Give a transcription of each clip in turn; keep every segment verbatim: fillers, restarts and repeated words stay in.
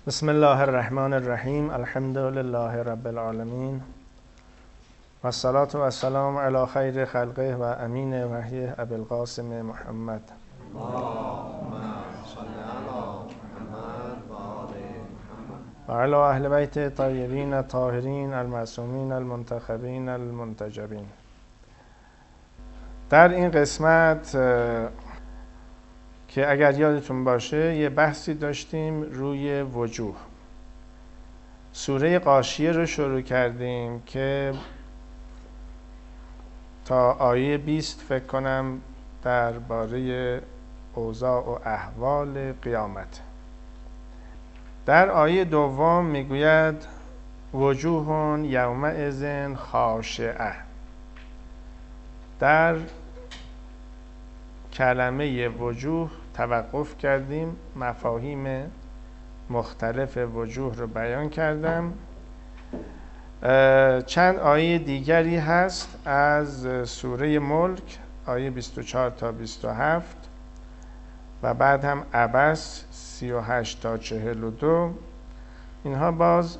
بسم الله الرحمن الرحیم. الحمد لله رب العالمین و الصلاة و السلام علی خیر خلقه و امین وحی ابی القاسم محمد. اللهم صل علی محمد و آل محمد و علی اهل بیت طیبین الطاهرین المعصومین المنتخبین المنتجبین. در این قسمت که اگر یادتون باشه یه بحثی داشتیم روی وجوه. سوره غاشیه رو شروع کردیم که تا آیه بیست فکر کنم درباره اوضاع و احوال قیامت. در آیه دوم میگوید وجوه یومئذ خاشعه. در کلمه وجوه توقف کردیم، مفاهیم مختلف وجوه رو بیان کردم. چند آیه دیگری هست از سوره ملک، آیه بیست و چهار تا بیست و هفت و بعد هم عبس سی و هشت تا چهل و دو. اینها باز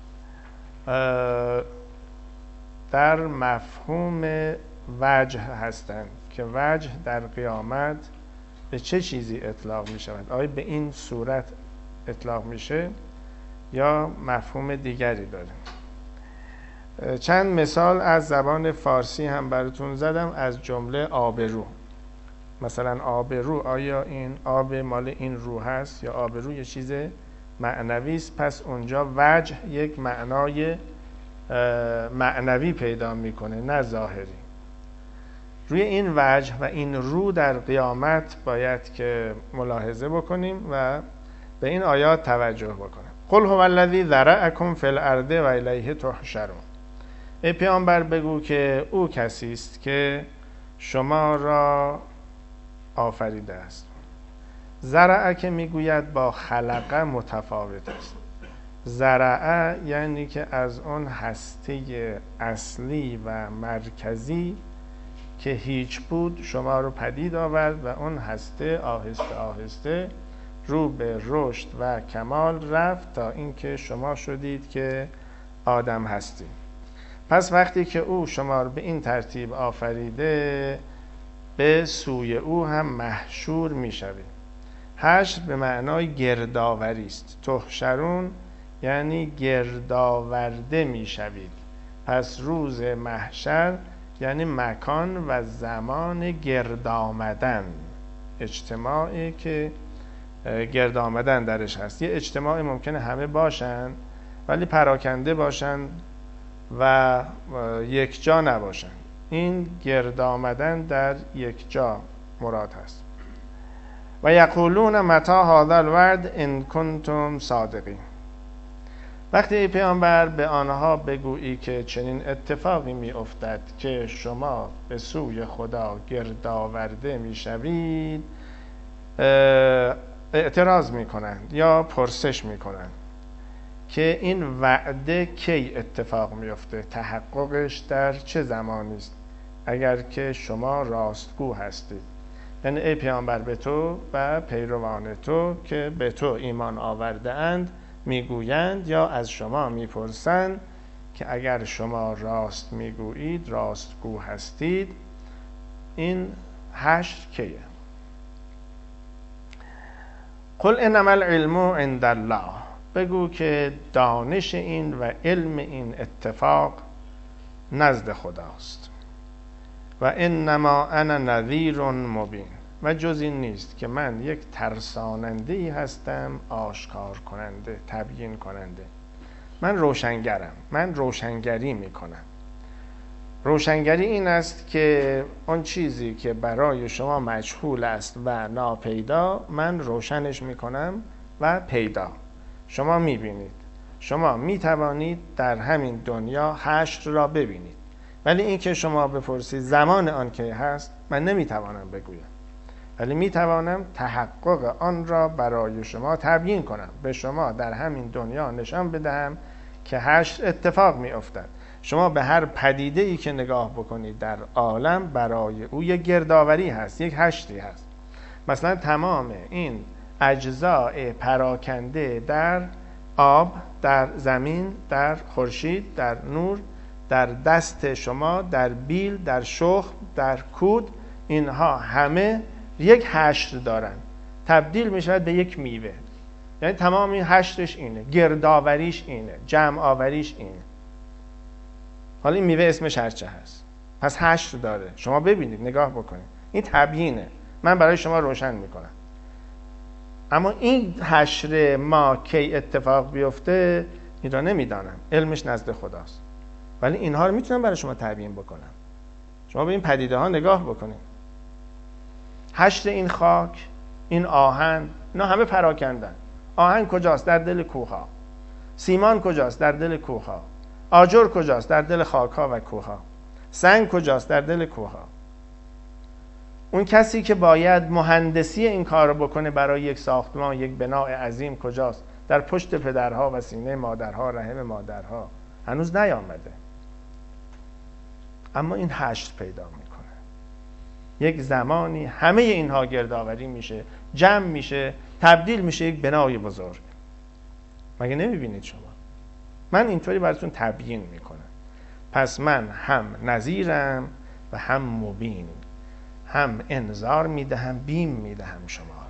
در مفهوم وجه هستند که وجه در قیامت به چه چیزی اطلاق می شود؟ آیا به این صورت اطلاق میشه یا مفهوم دیگری داره؟ چند مثال از زبان فارسی هم براتون زدم، از جمله آبرو. مثلا آبرو، آیا این آب مال این رو هست یا آبرو یه چیز معنوی است؟ پس اونجا وجه یک معنای معنوی پیدا میکنه نه ظاهری. روی این وجه و این رو در قیامت باید که ملاحظه بکنیم و به این آیات توجه بکنیم. قل هو الذی ذرأکم فی الارض و الیه تحشرون. ای پیامبر بگو که او کسی است که شما را آفریده است. ذرأ که میگوید با خلقه متفاوت است. ذرأ یعنی که از اون هسته اصلی و مرکزی که هیچ بود شما رو پدید آورد و اون هسته آهسته آهسته رو به رشد و کمال رفت تا اینکه شما شدید که آدم هستید. پس وقتی که او شما رو به این ترتیب آفریده، به سوی او هم محشور می شوید. حشر به معنای گردآوری است. تحشرون یعنی گردآورده می شوید. پس روز محشر یعنی مکان و زمان گرد آمدن، اجتماعی که گرد آمدن درش هست. یه اجتماعی ممکنه همه باشن ولی پراکنده باشن و یک جا نباشن. این گرد آمدن در یک جا مراد هست. و یقولون متی هذا الوعد ان کنتم صادقین. وقتی ای پیامبر به آنها بگویی که چنین اتفاقی می افتد که شما به سوی خدا گرد آورده می شوید، اعتراض می کنند یا پرسش می کنند که این وعده کی اتفاق می افته؟ تحققش در چه زمانی است اگر که شما راستگو هستید؟ یعنی ای پیامبر به تو و پیروان تو که به تو ایمان آورده اند میگویند یا از شما میپرسند که اگر شما راست میگویید، راستگو هستید، این حشر کیه؟ قل انما العلم عند الله. بگو که دانش این و علم این اتفاق نزد خداست. و انما انا نذیر مبین. و جز این نیست که من یک ترساننده‌ای هستم، آشکار کننده، تبیین کننده. من روشنگرم، من روشنگری میکنم. روشنگری این است که اون چیزی که برای شما مجهول است و ناپیدا، من روشنش میکنم و پیدا. شما میبینید، شما میتوانید در همین دنیا حشر را ببینید، ولی این که شما بپرسید زمان آن که هست، من نمیتوانم بگویم، ولی میتوانم تحقق آن را برای شما تبیین کنم، به شما در همین دنیا نشان بدهم که حشر اتفاق میافتد. شما به هر پدیده ای که نگاه بکنید در عالم، برای او یک گردآوری هست، یک حشری هست. مثلا تمام این اجزاء پراکنده در آب در زمین، در خورشید، در نور، در دست شما، در بیل، در شخم، در کود، اینها همه یک حشر دارن، تبدیل می شود به یک میوه. یعنی تمام این حشرش اینه، گردآوریش اینه، جمع آوریش اینه. حالا این میوه اسمش هرچه هست، پس حشر داره. شما ببینید، نگاه بکنید، این تبیینه، من برای شما روشن میکنم. اما این حشر ما کی اتفاق بیفته این را نمیدانم، علمش نزد خداست، ولی اینها رو میتونم برای شما تبیین بکنم. شما به این پدیده ها نگاه بکنید. حشر این خاک، این آهن، اینا همه پراکندن. آهن کجاست؟ در دل کوه‌ها. سیمان کجاست؟ در دل کوه‌ها. آجر کجاست؟ در دل خاک‌ها و کوه‌ها. سنگ کجاست؟ در دل کوه‌ها. اون کسی که باید مهندسی این کار رو بکنه برای یک ساختمان، یک بناء عظیم کجاست؟ در پشت پدرها و سینه مادرها، رحم مادرها. هنوز نیامده، اما این حشر پیدا میکنه. یک زمانی همه اینها گردآوری میشه، جمع میشه، تبدیل میشه یک بنای بزرگ. مگه نمیبینید شما؟ من اینطوری براتون تبیین میکنم. پس من هم نذیرم و هم مبین، هم انذار میدهم، بیم میدهم شما را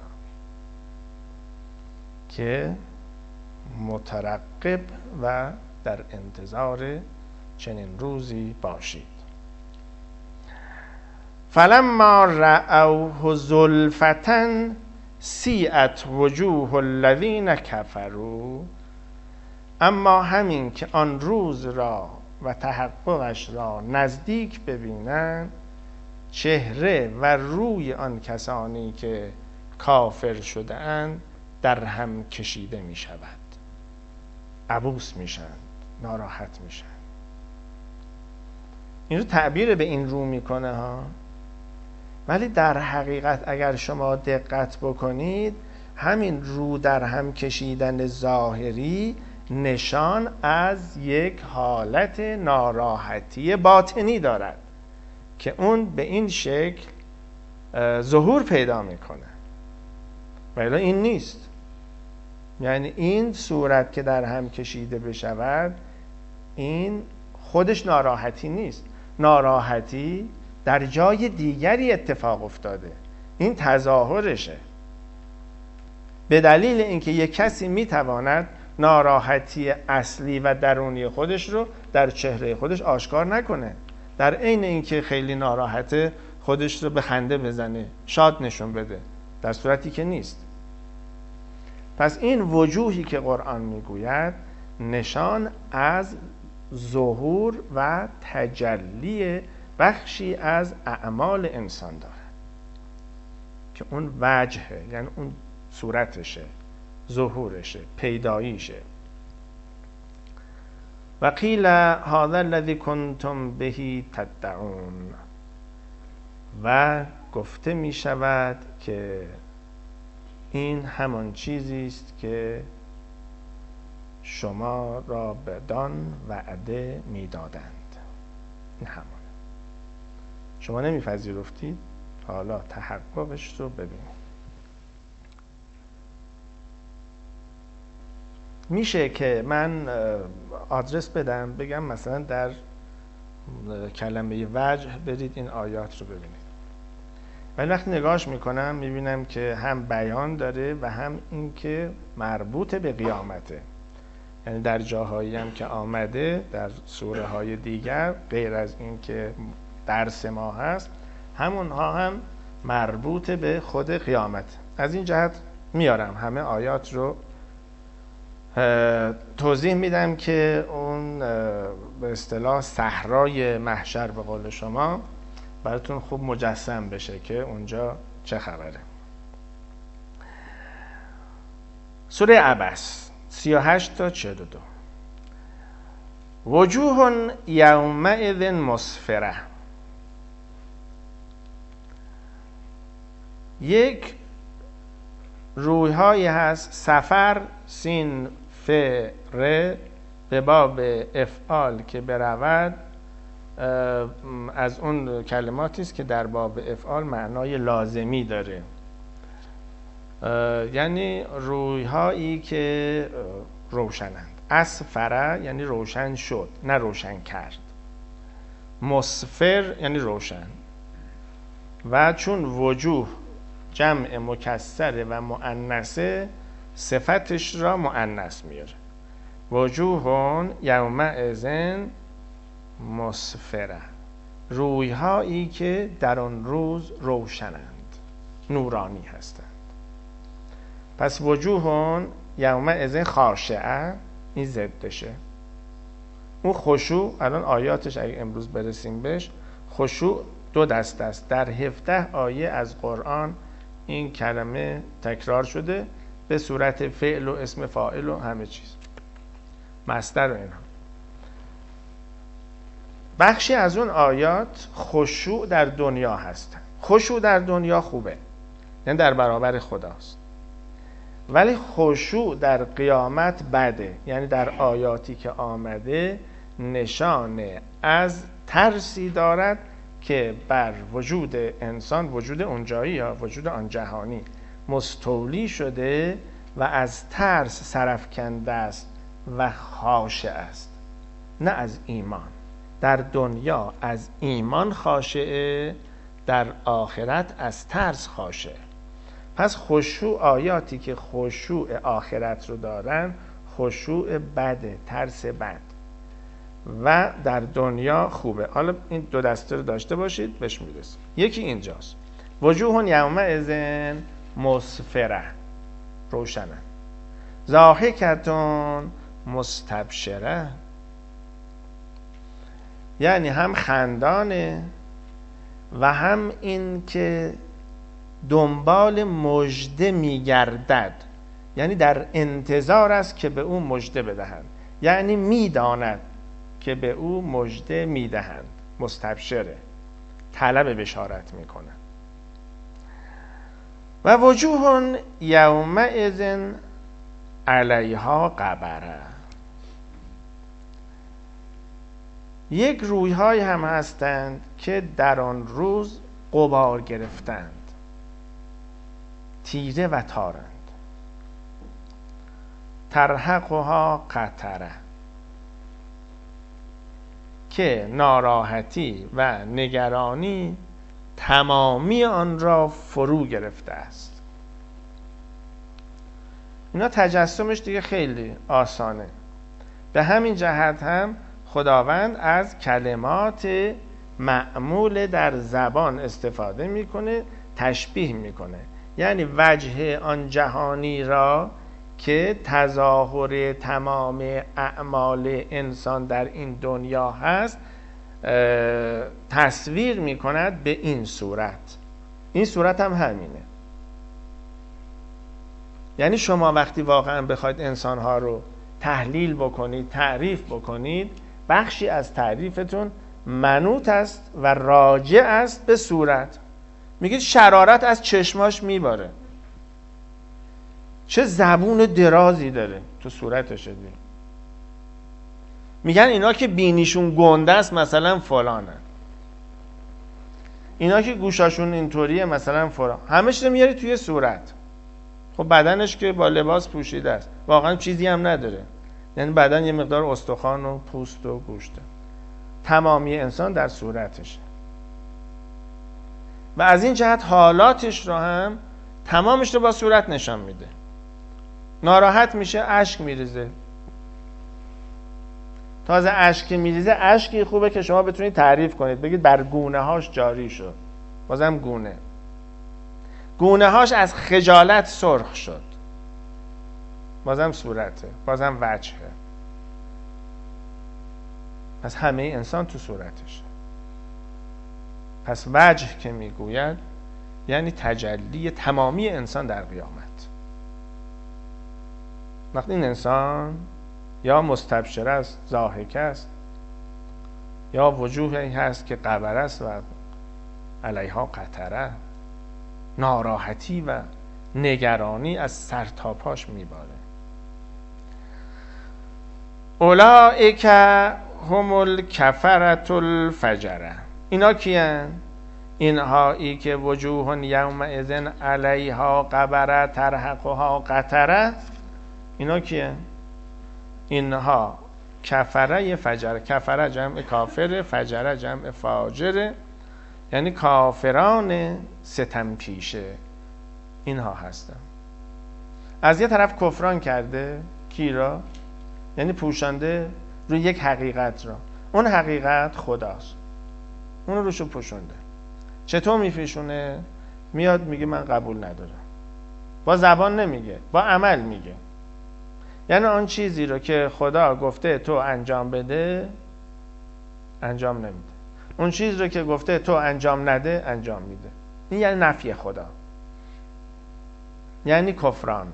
که مترقب و در انتظار چنین روزی باشید. فلما رأوه زلفة سیئت وجوه الذین کفروا، اما همین که آن روز را و تحققش را نزدیک ببینند، چهره و روی آن کسانی که کافر شده اند در هم کشیده می شود. عبوس می شند، ناراحت می شند. این رو تعبیر به این رو می کنه ها. ولی در حقیقت اگر شما دقت بکنید، همین رو در هم کشیدن ظاهری نشان از یک حالت ناراحتی باطنی دارد که اون به این شکل ظهور پیدا میکنه. ولی این نیست. یعنی این صورت که در هم کشیده بشود، این خودش ناراحتی نیست. ناراحتی در جای دیگری اتفاق افتاده، این تظاهرشه. به دلیل اینکه یک کسی میتواند ناراحتی اصلی و درونی خودش رو در چهره خودش آشکار نکنه، در عین اینکه خیلی ناراحته خودش رو به خنده بزنه، شاد نشون بده، در صورتی که نیست. پس این وجوهی که قرآن میگوید نشان از ظهور و تجلی بخشی از اعمال انسان دارد که اون وجهه، یعنی اون صورتشه، ظهورشه، پیداییشه. و قیل هذا الذی کنتم به تدعون، و گفته می شود که این همان چیزی است که شما را بدان وعده می دادند. این همان شما نمیپذیرفتید، حالا تحققش رو ببینید. میشه که من آدرس بدم، بگم مثلا در کلمه وجه برید این آیات رو ببینید، ولی وقتی نگاهش میکنم میبینم که هم بیان داره و هم این که مربوط به قیامته. یعنی در جاهایی هم که آمده در سوره های دیگر غیر از این که درس ما هست، همونها هم مربوط به خود قیامت. از این جهت میارم همه آیات رو توضیح میدم که اون به اصطلاح صحرای محشر به قول شما براتون خوب مجسم بشه که اونجا چه خبره. سوره عبس سی و هشت تا چهل و دو. وجوه یومئذ مسفره، یک رویهایی هست، سفر سین فر به باب افعال که برود، از اون کلماتی است که در باب افعال معنای لازمی داره. یعنی رویهایی که روشنند. اسفره یعنی روشن شد، نه روشن کرد. مسفر یعنی روشن. و چون وجوه جمع مکسره و مؤنثه، صفتش را مؤنث میاره. وجوهون یومئذ مسفره، رویهایی که در آن روز روشنند، نورانی هستند. پس وجوهون یومئذ خاشعه، این ضدشه. اون خشوع، الان آیاتش اگه امروز برسیم بهش، خشوع دو دست است. در هفده آیه از قرآن این کلمه تکرار شده به صورت فعل و اسم فاعل و همه چیز، مصدر و اینها. بخشی از اون آیات خشوع در دنیا هستن. خشوع در دنیا خوبه، یعنی در برابر خداست. ولی خشوع در قیامت بده، یعنی در آیاتی که آمده نشانه از ترسی دارد که بر وجود انسان، وجود اونجایی یا وجود آن جهانی مستولی شده و از ترس سرفکنده است و خاشع است، نه از ایمان. در دنیا از ایمان خاشعه، در آخرت از ترس خاشعه. پس خشوع، آیاتی که خشوع آخرت رو دارن، خشوع بده، ترس بد، و در دنیا خوبه. حالا این دو دسته رو داشته باشید بهش میرسیم. یکی اینجاست، وجوه یومئذ مسفره، روشنه. ضاحکتون مستبشره، یعنی هم خندانه و هم این که دنبال مژده میگردد، یعنی در انتظار است که به او مژده بدهند، یعنی میداند که به او مژده میدهند. مستبشره، طلب بشارت میکنه. و وجوه یومئذ علیها غبره، یک رویهای هم هستند که در آن روز غبار گرفتند، تیره و تارند. ترهقها قتره، که ناراحتی و نگرانی تمامی آن را فرو گرفته است. اینا تجسمش دیگه خیلی آسانه. به همین جهت هم خداوند از کلمات معمول در زبان استفاده میکنه، تشبیه میکنه. یعنی وجه آن جهانی را که تظاهر تمام اعمال انسان در این دنیا هست تصویر میکند به این صورت. این صورت هم همینه. یعنی شما وقتی واقعا بخواید انسانها رو تحلیل بکنید، تعریف بکنید، بخشی از تعریفتون منوط است و راجع است به صورت. میگید شرارت از چشماش میباره، چه زبون درازی داره تو صورتش دید. میگن اینا که بینیشون گنده است مثلا فلانه، اینا که گوشاشون اینطوریه مثلا فلان. همش رو میاری توی صورت. خب بدنش که با لباس پوشیده است، واقعا چیزی هم نداره. یعنی بدن یه مقدار استخوان و پوست و گوشته. تمامی انسان در صورتشه. و از این جهت حالاتش رو هم تمامش رو با صورت نشان میده. ناراحت میشه، اشک میریزه. تازه اشک میریزه، اشکی خوبه که شما بتونید تعریف کنید، بگید بر گونه هاش جاری شد. بازم گونه گونه هاش از خجالت سرخ شد. بازم صورته، بازم وجهه. پس همه انسان تو صورتشه. پس وجه که میگوید یعنی تجلی تمامی انسان در قیامت. وقتی این انسان یا مستبشر است، ضاحک است، یا وجوهی هست که قبر است و علیها قطره، ناراحتی و نگرانی از سر تا پاش میباره. اولئک هم الکفرة الفجره، اینا کیان؟ اینهایی که وجوه یومئذ علیها غبره ترهقها قتره، اینا کیان؟ اینها کفره فجر، کفره جمع کافر، فجر جمع فاجر، یعنی کافران ستم پیشه اینها هستن. از یه طرف کفران کرده کی را؟ یعنی پوشانده روی یک حقیقت را، اون حقیقت خداست، اون رو روشو پوشونده. چطور میپوشونه؟ میاد میگه من قبول ندارم، با زبان نمیگه، با عمل میگه. یعنی آن چیزی رو که خدا گفته تو انجام بده انجام نمیده، اون چیز رو که گفته تو انجام نده انجام میده. این یعنی نفی خدا، یعنی کفران،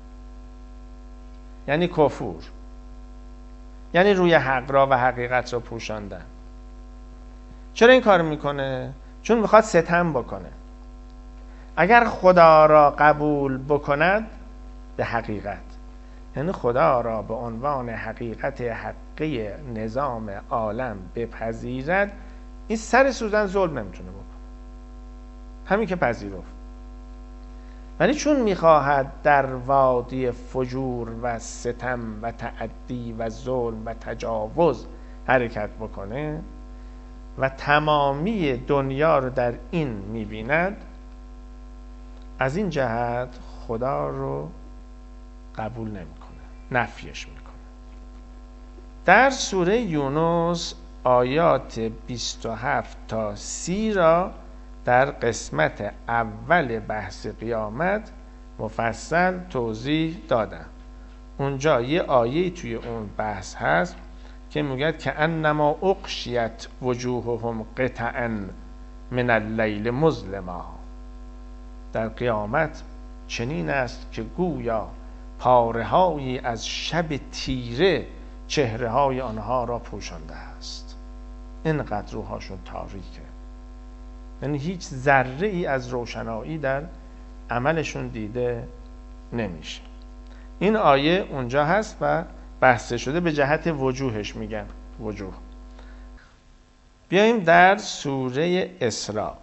یعنی کفور، یعنی روی حق را و حقیقت را پوشاندن. چرا این کار میکنه؟ چون میخواد ستم بکنه. اگر خدا را قبول بکند به حقیقت، یعنی خدا را به عنوان حقیقت حقی نظام عالم بپذیرد، این سر سوزن ظلم نمیتونه بکنه، همین که پذیرفت. ولی چون میخواهد در وادی فجور و ستم و تعدی و ظلم و تجاوز حرکت بکنه و تمامی دنیا رو در این میبیند، از این جهت خدا رو قبول نمیکنه، نفیش میکنه. در سوره یونس آیات بیست و هفت تا سی را در قسمت اول بحث قیامت مفصل توضیح دادم. اونجا یه آیه توی اون بحث هست که میگه که انما اغشیت وجوههم قطعا من اللیل مظلما. در قیامت چنین است که گویا پاره‌هایی از شب تیره چهره‌های آنها را پوشانده است. اینقدر روحاشون تاریکه، یعنی هیچ ذره ای از روشنایی در عملشون دیده نمیشه. این آیه اونجا هست و بحث شده، به جهت وجوهش میگن وجوه. بیاییم در سوره اسراء.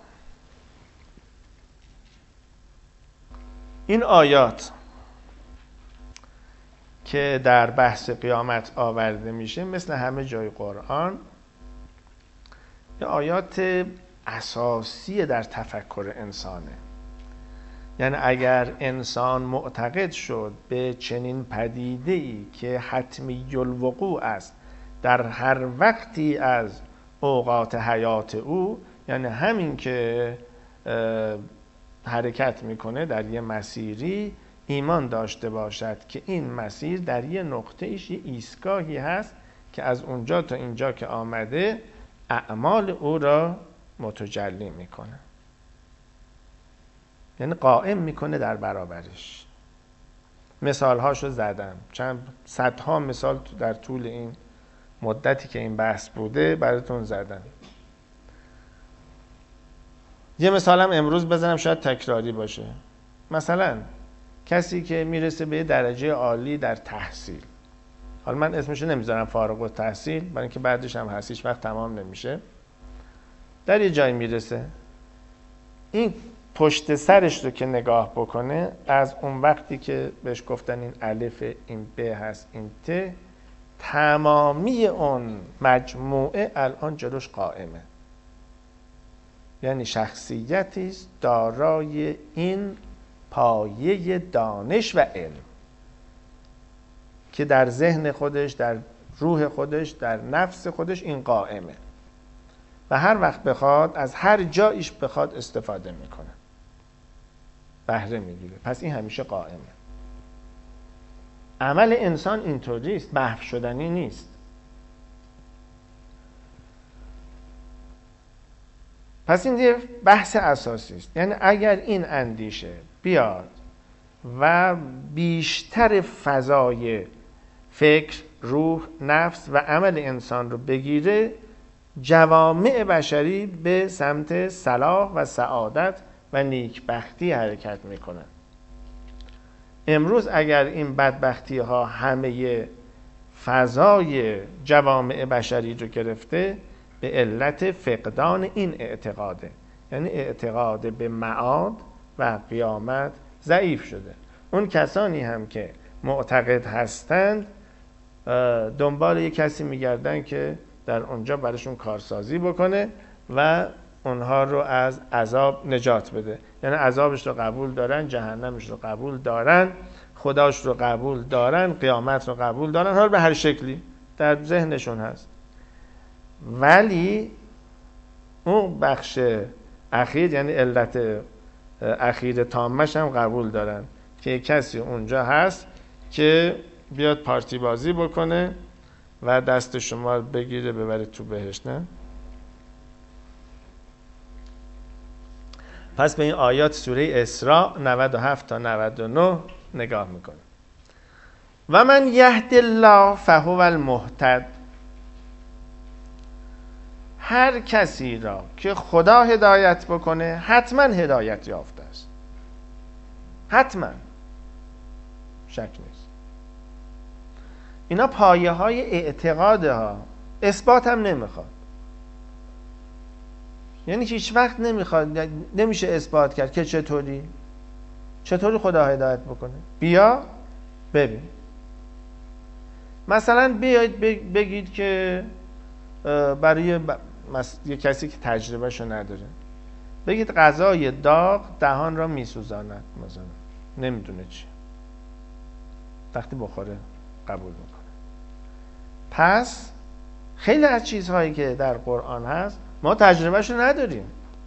این آیات که در بحث قیامت آورده میشه مثل همه جای قرآن یه آیات اساسی در تفکر انسانه. یعنی اگر انسان معتقد شد به چنین پدیده‌ای که حتمی الوقوع است در هر وقتی از اوقات حیات او، یعنی همین که حرکت میکنه در یه مسیری، ایمان داشته باشد که این مسیر در یه نقطه ایش یه ایستگاهی هست که از اونجا تا اینجا که آمده اعمال او را متجلی میکنه، یعنی قائم میکنه در برابرش. مثال هاشو زدم، چند صدها مثال در طول این مدتی که این بحث بوده براتون زدم. یه مثالم امروز بزنم شاید تکراری باشه. مثلا کسی که میرسه به درجه عالی در تحصیل، حالا من اسمشو نمیذارم فارغ التحصیل برای اینکه بعدش هم هست، هیچ وقت تمام نمیشه، در یه جایی میرسه، این پشت سرش رو که نگاه بکنه، از اون وقتی که بهش گفتن این الف، این ب هست، این ت، تمامی اون مجموعه الان جلوش قائمه. یعنی شخصیتی است دارای این پایه دانش و علم که در ذهن خودش، در روح خودش، در نفس خودش این قائمه و هر وقت بخواد از هر جایش بخواد استفاده میکنه، بهره میگیره. پس این همیشه قائمه. عمل انسان اینطوری است، محو شدنی نیست. پس این یه بحث اساسی است. یعنی اگر این اندیشه بیاد و بیشتر فضای فکر، روح، نفس و عمل انسان رو بگیره، جوامع بشری به سمت صلاح و سعادت و نیکبختی حرکت میکنن. امروز اگر این بدبختی ها همه فضای جوامع بشری رو گرفته، به علت فقدان این اعتقاده، یعنی اعتقاد به معاد و قیامت ضعیف شده. اون کسانی هم که معتقد هستند دنبال یک کسی میگردن که در اونجا براشون کارسازی بکنه و اونها رو از عذاب نجات بده. یعنی عذابش رو قبول دارن، جهنمش رو قبول دارن، خداش رو قبول دارن، قیامت رو قبول دارن، حالا به هر شکلی در ذهنشون هست. ولی اون بخش اخیر، یعنی علت اخیر تامش هم قبول دارن که کسی اونجا هست که بیاد پارتی بازی بکنه و دست شما بگیره ببره تو بهشت. نه؟ پس به این آیات سوره اسراء نود و هفت تا نود و نه نگاه میکنه. و من یهد الله فهو المهتد. هر کسی را که خدا هدایت بکنه حتما هدایت یافته است. حتما، شک نیست. اینا پایه های اعتقاده ها، اثبات هم نمیخواد. یعنی هیچ وقت نمیخواد، نمیشه اثبات کرد که چطوری چطوری خدا هدایت بکنه. بیا ببین. مثلا بیاید بگید که برای یه کسی که تجربهشو نداره، بگید غذای داغ دهان را میسوزاند، مثلا نمیدونه چی، وقتی بخوره قبول میکنه. پس خیلی از چیزهایی که در قرآن هست ما تجربهشو نداریم،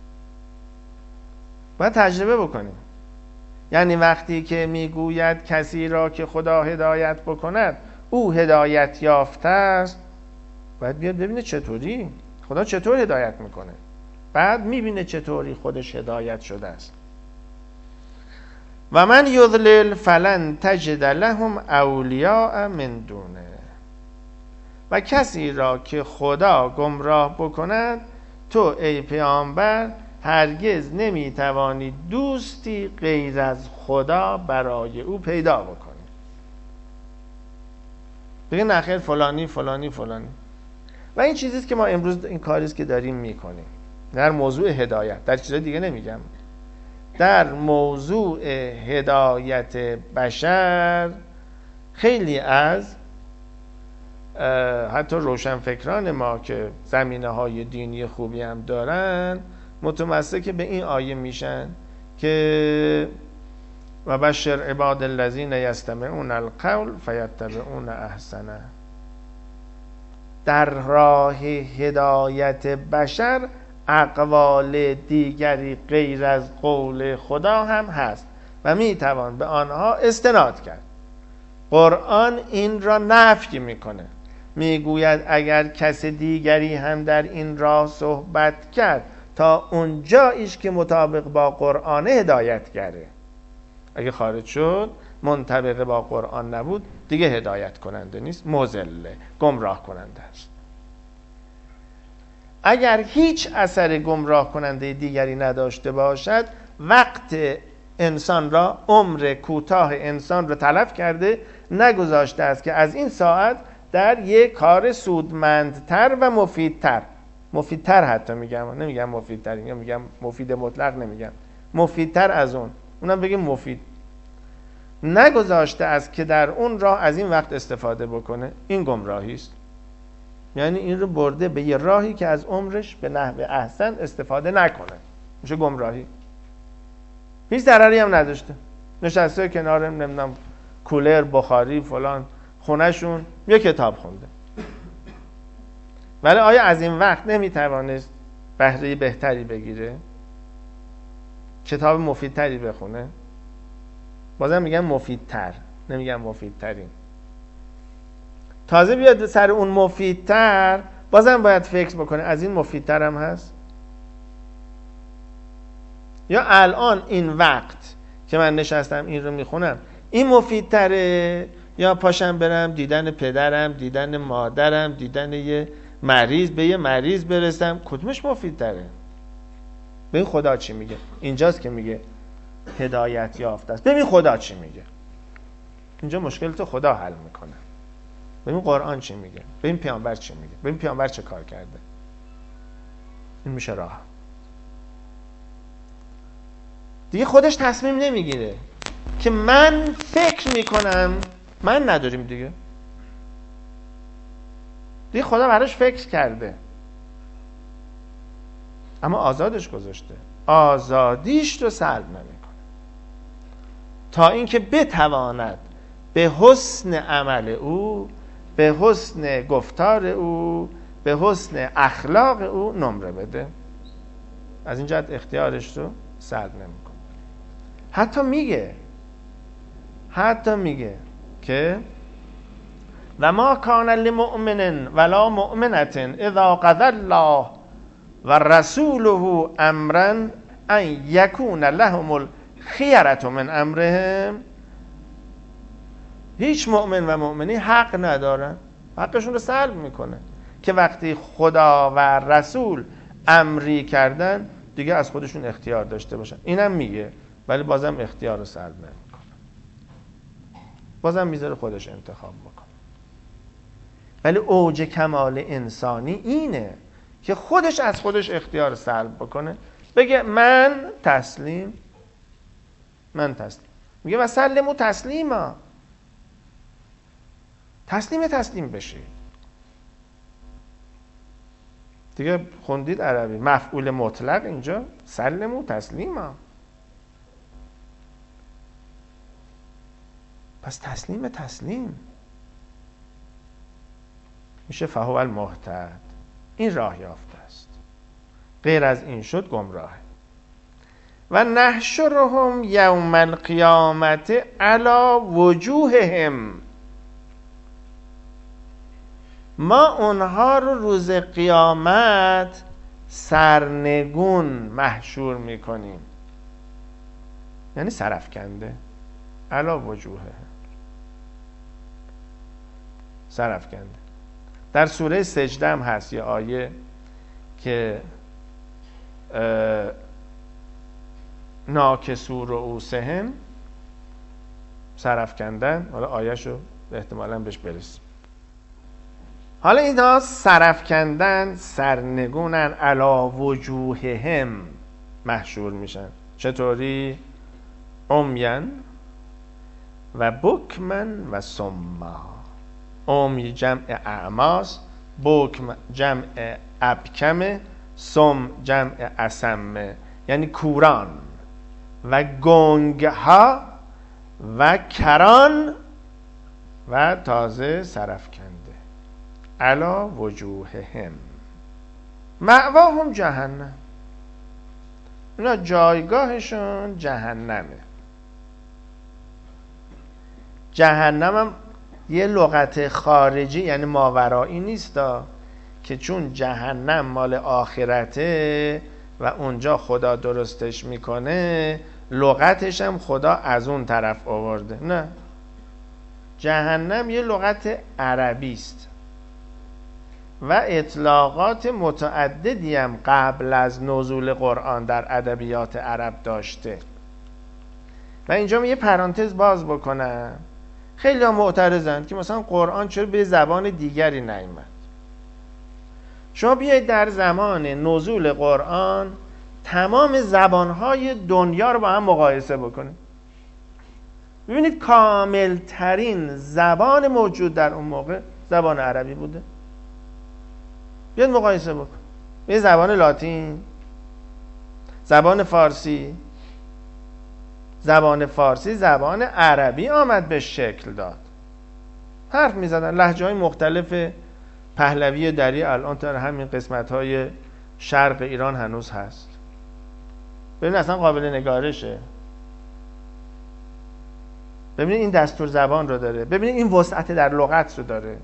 باید تجربه بکنیم. یعنی وقتی که میگوید کسی را که خدا هدایت بکند او هدایت یافته است، باید بیاد ببینه چطوری خدا چطور هدایت میکنه، بعد میبینه چطوری خودش هدایت شده است. و من یضلل فلن تجد لهم اولیاء من دونه. و کسی را که خدا گمراه بکند تو ای پیامبر هرگز نمیتوانی دوستی غیر از خدا برای او پیدا بکنی. بگه نخیر فلانی فلانی فلانی. و این چیزیست که ما امروز این کاریست که داریم میکنیم در موضوع هدایت. در چیزای دیگه نمیگم. در موضوع هدایت بشر خیلی از حتی روشنفکران ما که زمینه های دینی خوبی هم دارن متمسک به این آیه میشن که و بشر عباد الذین یستمعون القول فیتبعون احسنه. در راه هدایت بشر اقوال دیگری غیر از قول خدا هم هست و میتوان به آنها استناد کرد. قرآن این را نفی میکنه، میگوید اگر کس دیگری هم در این راه صحبت کرد تا اونجاییش که مطابق با قرآن هدایت کرده، اگه خارج شد منطبق با قرآن نبود دیگه هدایت کننده نیست، مضله، گمراه کننده است. اگر هیچ اثر گمراه کننده دیگری نداشته باشد وقت انسان را، عمر کوتاه انسان را تلف کرده، نگذاشته است که از این ساعت در یک کار سودمندتر و مفیدتر، مفیدتر حتی میگم، نمیگم مفیدتر، یا میگم مفید مطلق نمیگم، مفیدتر از اون، اونم بگیم مفید، نگذاشته است که در اون راه از این وقت استفاده بکنه. این گمراهی است. یعنی این رو برده به یه راهی که از عمرش به نحو احسن استفاده نکنه، میشه گمراهی. هیچ ضرری هم نداشته، نشسته کنار نمیدونم کولر، بخاری، فلان خونهشون یه کتاب خونده، ولی آیا از این وقت نمیتوانست بهره بهتری بگیره، کتاب مفیدتری بخونه؟ بازم میگم مفیدتر، نمیگم مفیدترین. تازه بیاد سر اون مفیدتر بازم باید فکر بکنه از این مفیدتر هم هست، یا الان این وقت که من نشستم این رو میخونم این مفیدتره، یا پاشم برم دیدن پدرم، دیدن مادرم، دیدن یه مریض، به یه مریض برسم، کدومش مفیدتره؟ ببین خدا چی میگه. اینجاست که میگه هدایت یافته است. ببین خدا چی میگه. اینجا مشکل تو خدا حل میکنه. ببین قرآن چی میگه، ببین پیامبر چی میگه، ببین پیامبر چه کار کرده. این میشه راه. دیگه خودش تصمیم نمیگیره که من فکر میکنم، من نداریم دیگه. دیگه خدا براش فکر کرده، اما آزادش گذاشته، آزادیش رو سلب نمیکنه تا اینکه بتواند به حسن عمل او، به حسن گفتار او، به حسن اخلاق او نمره بده. از این جهت اختیارش رو سلب نمیکنه. حتی میگه حتی میگه که و ما کان لمؤمن ولا مؤمنة اذا قضى الله و رسوله امرا ان یکون لهم الخیرة من امرهم. هیچ مؤمن و مؤمنی حق ندارن، حقشون رو سلب میکنه که وقتی خدا و رسول امری کردن دیگه از خودشون اختیار داشته باشن. اینم میگه، ولی بازم اختیار رو سلب نمیکنه، بازم میذاره خودش انتخاب بکنه. ولی اوج کمال انسانی اینه که خودش از خودش اختیار سلب بکنه، بگه من تسلیم، من تسلیم. میگه و سلموا تسلیما، تسلیم تسلیم بشید. دیگه خوندید عربی، مفعول مطلق اینجا سلموا تسلیما. پس تسلیم تسلیم میشه فهو المهتد، این راه یافته است، غیر از این شد گمراه. و نحشرهم یوم القیامت علی وجوههم، ما اونها رو روز قیامت سرنگون محشور میکنیم، یعنی سرافکنده. علی وجوههم، سرافکنده. در سوره سجده هم هست یه آیه که ناکسو رؤوسهم، سرافکندن. حالا آیه‌شو احتمالاً بهش برسیم. حالا اینا سرافکندن، سرنگونن، علی وجوههم محشور میشن. چطوری؟ عمین و بکمن و صما. عمی جمع اعماس، بکم جمع ابکم، صم جمع اصم، یعنی کوران و گنگها و کران و تازه سرافکنده. علی وجوههم مأواهم جهنم، اینا جایگاهشون جهنمه. جهنم هم یه لغت خارجی، یعنی ماورایی نیستا که چون جهنم مال آخرته و اونجا خدا درستش میکنه لغتش هم خدا از اون طرف آورده. نه، جهنم یه لغت عربی است و اطلاقات متعددی هم قبل از نزول قرآن در ادبیات عرب داشته. و اینجا من یه پرانتز باز بکنم، خیلی ها معترضند که مثلا قرآن چرا به زبان دیگری نیامد. شما بیایید در زمان نزول قرآن تمام زبانهای دنیا رو با هم مقایسه بکنید، ببینید کامل ترین زبان موجود در اون موقع زبان عربی بوده. بیاید مقایسه بکن. یه زبان لاتین، زبان فارسی، زبان فارسی زبان عربی آمد به شکل داد، حرف می زدن. لهجه های مختلف پهلوی دری الان در همین قسمت های شرق ایران هنوز هست. ببینید اصلا قابل نگارشه. ببینید این دستور زبان رو داره، ببینید این وسعت در لغت رو داره.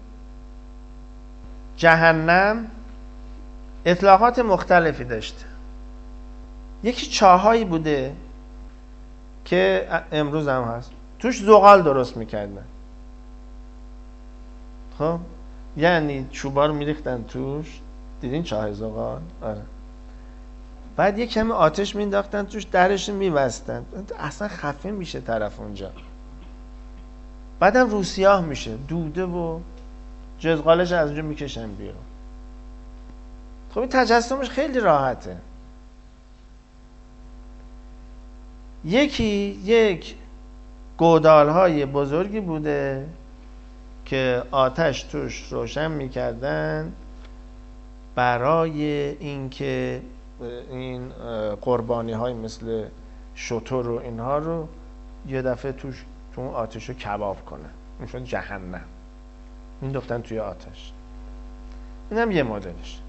جهنم اطلاقات مختلفی داشته. یکی چاهایی بوده که امروز هم هست، توش زغال درست میکردن. خب یعنی چوبا رو میریختن توش، دیدین چاه زغال؟ آره. بعد یه کمی آتش مینداختن توش، درش میبستن، اصلا خفه میشه طرف اونجا. بعدم روسیاه میشه، دوده و جزغالش از اونجا میکشن بیرون. خب این تجسمش خیلی راحته. یکی یک گودالهای بزرگی بوده که آتش توش روشن میکردن برای اینکه این قربانی های مثل شتر و اینها رو یه دفعه توش تو اون آتش رو کباب کنن. این شد جهنم، این دفتن توی آتش. این هم یه مدلش.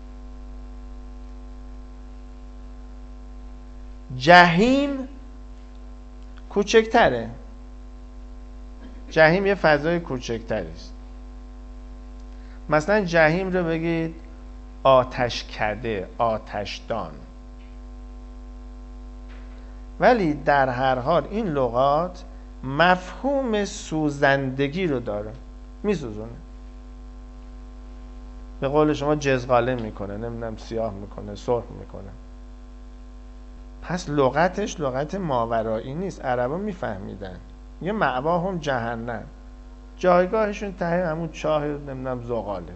جهیم کوچکتره. جهیم یه فضای کوچکتری است. مثلا جهیم رو بگید آتش کده، آتشدان. ولی در هر حال این لغات مفهوم سوزندگی رو داره، میسوزونه. به قول شما جزغاله میکنه، نمیدونم سیاه میکنه، سرخ میکنه. پس لغتش لغت ماورایی نیست. عربا میفهمیدن یه مأواهم جهنم، جایگاهشون ته همون چاه نمیدونم زغاله.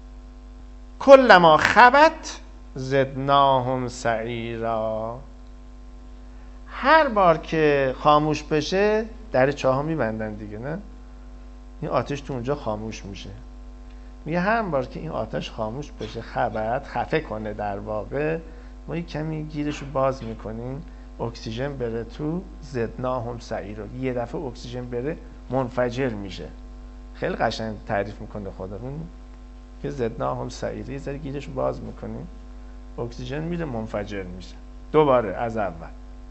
کلما خبت زدناهم سعیرا. هر بار که خاموش بشه در چاه ها میبندن دیگه، نه؟ این آتش تو اونجا خاموش میشه. میگه هر بار که این آتش خاموش بشه، خبت خفه کنه، در واقع ما یک کمی گیرشو باز میکنیم، اکسیژن بره تو، زدناهم سعیرا. یه دفعه اکسیژن بره منفجر میشه. خیلی قشنگ تعریف میکنه خودمون که زدناهم سعیرا، یه ذره گیرشو باز میکنیم، اکسیژن میره منفجر میشه دوباره از اول.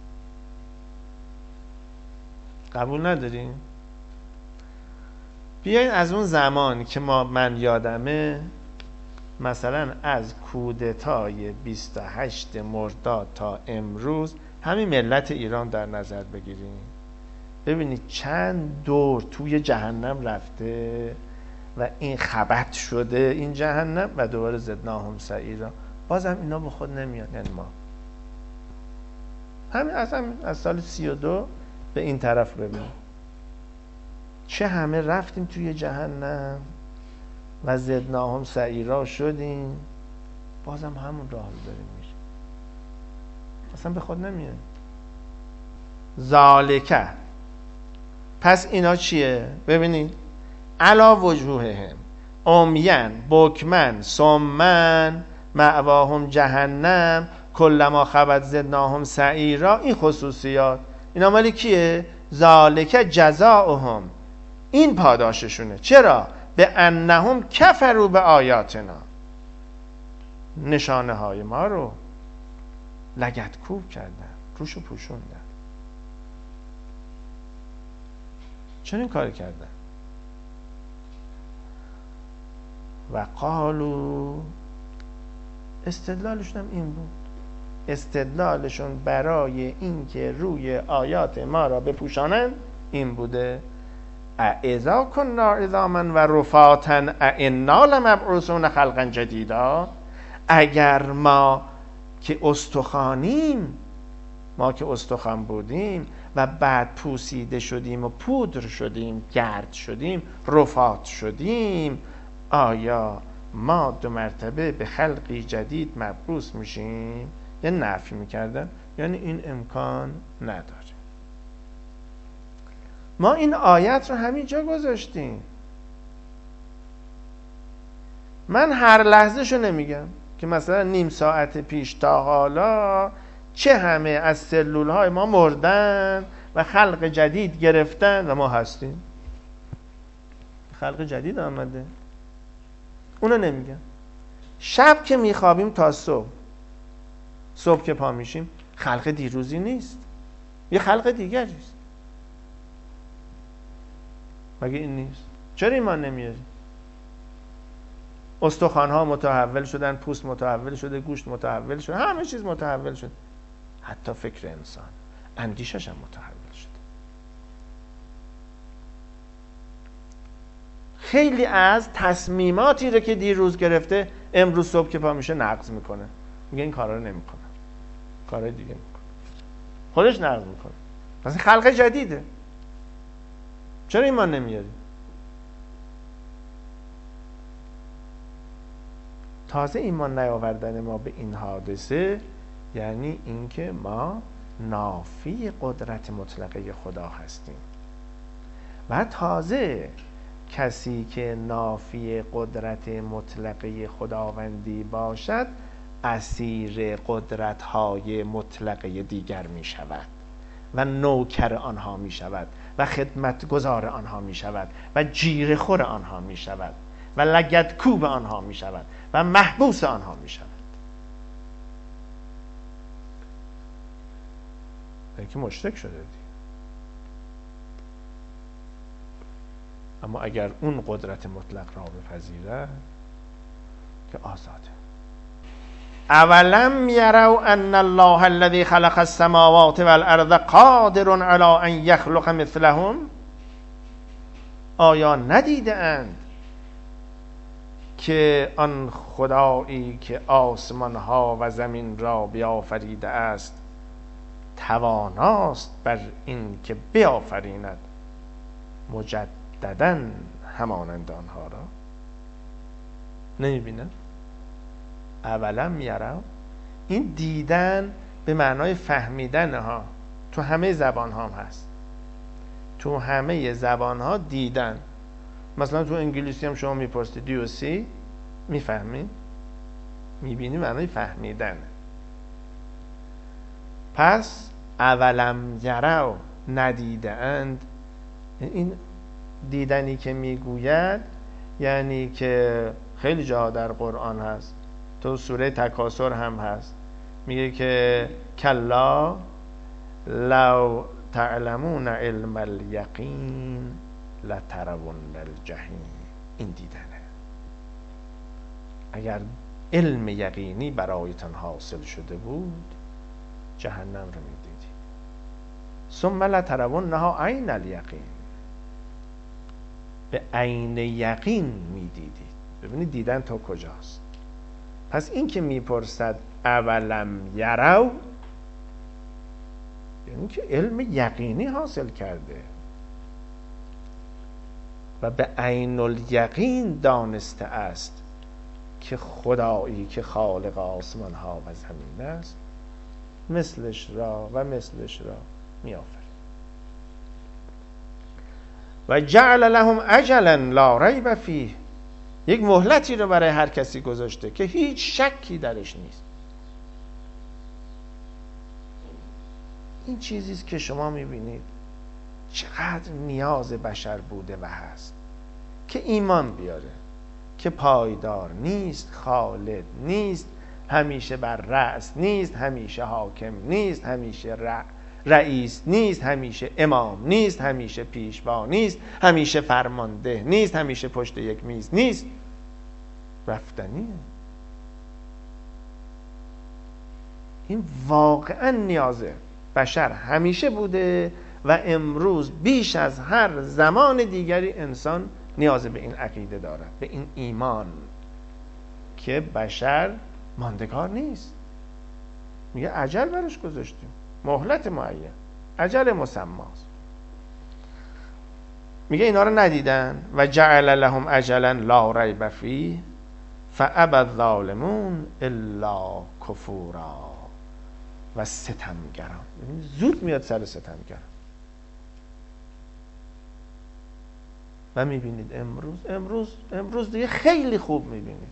قبول نداریم؟ بیاین از اون زمان که ما من یادمه، مثلا از کودتای بیست و هشت مرداد تا امروز همین ملت ایران در نظر بگیریم. ببینید چند دور توی جهنم رفته و این خبت شده این جهنم و دوباره زدناهم سعیرا. بازم اینا به خود نمیان. یعنی ما همین اصلا از سال سی و دو به این طرف ببینیم چه همه رفتیم توی جهنم و زدناهم سعیرا شدیم، بازم همون راه رو داریم میریم. اصلا به خود نمیان. ذالکه، پس اینا چیه؟ ببینید علا وجوههم عمیان بکمن صمن مأواهم جهنم کلما خبت زدناهم سعیرا. این خصوصیات اینا مالی کیه؟ ذالکه جزاؤهم، این پاداششونه. چرا؟ به انهم کفروا به آیاتنا، نشانه های ما رو لگدکوب کردن، روشو پوشوندن. چرا این کار کردن؟ و قالو، استدلالشون هم این بود. استدلالشون برای اینکه روی آیات ما را بپوشانند این بوده اذا کنا عظاما و رفاتا ائنا لمبعوثون خلقا جدیدا. اگر ما که استخوانیم، ما که استخوان بودیم و بعد پوسیده شدیم و پودر شدیم، گرد شدیم، رفات شدیم، آیا ما دو مرتبه به خلقی جدید مبعوث میشیم؟ یه نفی میکردن، یعنی این امکان نداره. ما این آیت رو همینجا گذاشتیم. من هر لحظه شو نمیگم که مثلا نیم ساعت پیش تا حالا چه همه از سلول های ما مردن و خلق جدید گرفتن و ما هستیم. خلق جدید آمده، اونو نمیگم. شب که میخوابیم تا صبح، صبح که پا میشیم خلق دیروزی نیست، یه خلق دیگری است. مگه این نیست؟ چرا ایمان نمیاری؟ استخوان‌ها متحول شدن، پوست متحول شده، گوشت متحول شده، همه چیز متحول شده، حتی فکر انسان، اندیشش هم متحول شده. خیلی از تصمیماتی رو که دیروز گرفته امروز صبح که پا میشه نقض میکنه، میگه این کارا رو نمیکنه، کارای دیگه میکنه، خودش نقض میکنه. پس خلق جدیده. چرا ایمان نمیاری؟ تازه ایمان نیاوردن ما به این حادثه یعنی اینکه ما نافی قدرت مطلقه خدا هستیم و تازه کسی که نافی قدرت مطلقه خداوندی باشد اسیر قدرت‌های مطلقه دیگر می شود و نوکر آنها می شود و خدمتگزار آنها می شود و جیره خور آنها می شود و لگدکوب آنها می شود و محبوس آنها می شود. یکی مشرک شده دی. اما اگر اون قدرت مطلق را بپذیره که آزاده. اولم یروا ان الله الذی خلق السماوات والارض قادر علی ان یخلق مثلهم، آیا ندیده اند که آن خدایی که آسمان ها و زمین را بیافریده است تواناست بر این که بیافریند مجدداً همانند آنها را؟ نمیبینن؟ اولم یروا، این دیدن به معنای فهمیدن ها، تو همه زبان ها هم هست. تو همه زبان ها دیدن. مثلا تو انگلیسی هم شما میپرسید دیو سی، میفهمی؟ میبینی، معنای فهمیدن. پس اولم یروا، ندیده اند. این دیدنی که میگوید یعنی که خیلی جاها در قرآن هست، تو سوره تکاثر هم هست، میگه که کلا لو تعلمون علم الیقین لترون الجحیم. این دیدنه. اگر علم یقینی برایتان حاصل شده بود جهنم رو میدیدی. ثم لترونها عین الیقین، به عین یقین میدیدید. ببینید دیدن تا کجاست. پس این که میپرسد اولم یروا، یعنی که علم یقینی حاصل کرده و به عین الیقین دانسته است که خدایی که خالق آسمان ها و زمین است مثلش را و مثلش را میآفرید. و جعل لهم اجلا لا ریب فیه، یک مهلتی رو برای هر کسی گذاشته که هیچ شکی درش نیست. این چیزیست که شما میبینید چقدر نیاز بشر بوده و هست که ایمان بیاره که پایدار نیست، خالد نیست، همیشه بر رأس نیست، همیشه حاکم نیست، همیشه ر... رئیس نیست، همیشه امام نیست، همیشه پیشوا نیست، همیشه فرمانده نیست، همیشه پشت یک میز نیست. رفتنیه. این واقعا نیازه بشر همیشه بوده و امروز بیش از هر زمان دیگری انسان نیاز به این عقیده دارد، به این ایمان که بشر ماندگار نیست. میگه اجل برش گذاشتیم، مهلت معین، اجل مسماست. میگه اینا رو ندیدن. و جعل لهم اجلا لا ریب فیه فابى الظالمون الا کفورا. و ستمگران، زود میاد سر ستمگران. و میبینید امروز امروز امروز دیگه خیلی خوب میبینید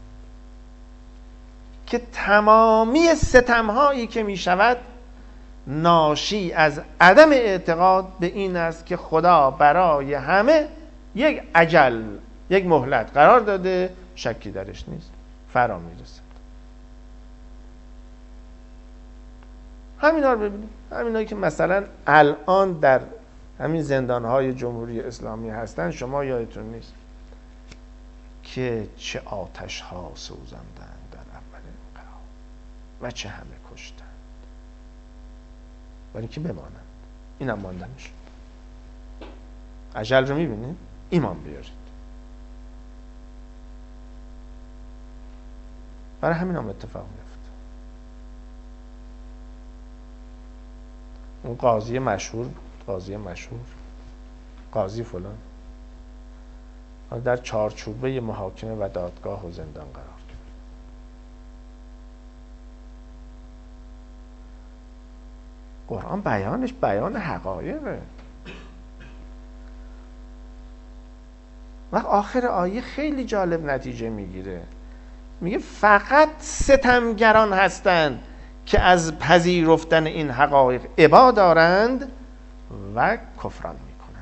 که تمامی ستمهایی که میشود ناشی از عدم اعتقاد به این است که خدا برای همه یک اجل، یک مهلت قرار داده، شکی درش نیست، فرا میرسه. همینا رو ببینید، همینایی که مثلا الان در همین زندانهای جمهوری اسلامی هستن، شما یادتون نیست که چه آتش ها سوزاندند در اول انقلاب و چه همه کشتند، ولی که بمانند. این هم ماندنش. اجل رو میبینید، ایمان بیارید. برای همین هم اتفاق میفته. اون قاضی مشهور بود، قاضی مشهور، قاضی فلان، در چارچوبه محاکمه و دادگاه و زندان قرار گرفت. قرآن بیانش بیان حقایقه. و آخر آیه خیلی جالب نتیجه میگیره، میگه فقط ستمگران هستند که از پذیرفتن این حقایق ابا دارند و کفران میکنند،